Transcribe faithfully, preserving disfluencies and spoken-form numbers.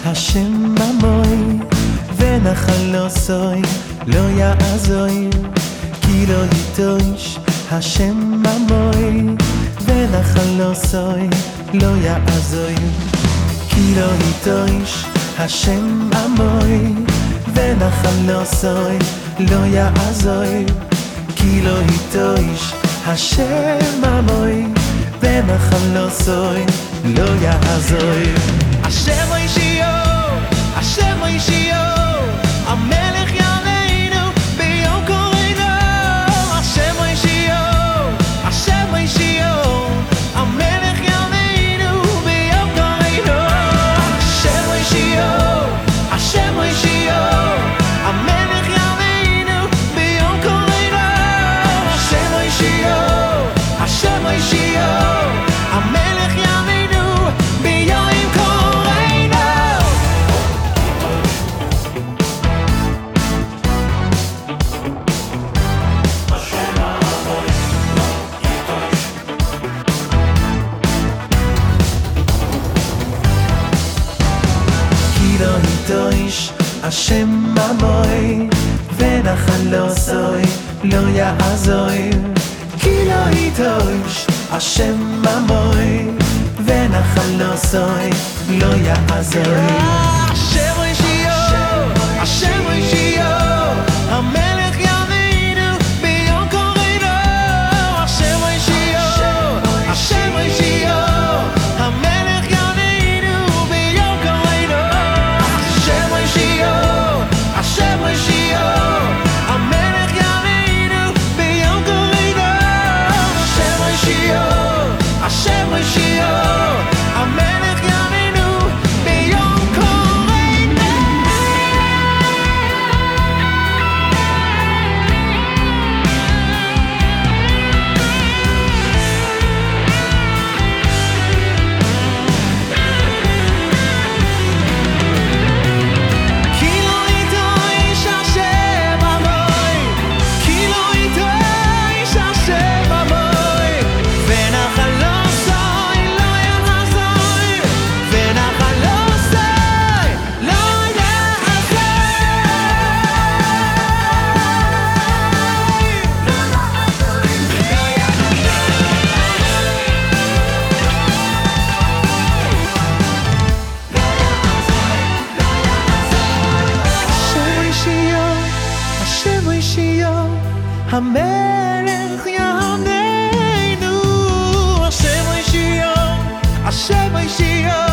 השם ממוי ונחלוסוי לא יעזור, כי לא יטוש השם ממוי ונחלוסוי לא יעזור, כי לא יטוש השם ממוי ונחלוסוי לא יעזור, כי לא יטוש השם ממוי ונחלוסוי לא יעזור. השם מושיעו, השם מושיעו, המלך יעננו ביום קורנו. השם מושיעו, השם מושיעו, המלך יעננו ביום קורנו. השם מושיעו, השם מושיעו, המלך יעננו ביום קורנו. השם מושיעו, השם מושיעו, המלך יעננו ביום השם ממוי ונחלוסוי לא יעזור, כי לא יטוש השם ממוי ונחלוסוי לא יעזור. השם מושיעו, השם מושיעו, המלך יעננו ביום קורנו. השם מושיעו, השם מושיעו, המלך יעננו ביום קורנו. השם מושיעו, השם מושיעו, המלך יעננו ביום קורנו. השם מושיעו, השם מושיעו, המלך יעננו ביום קורנו. כי לא יטוש השם ממוי, כי לא יטוש השם ממוי ונחלוסוי לא יעזור, ונחלוסוי לא יעזור. השם מושיעו, השם מושיעו, המלך יעננו. השם מושיעו, השם מושיעו,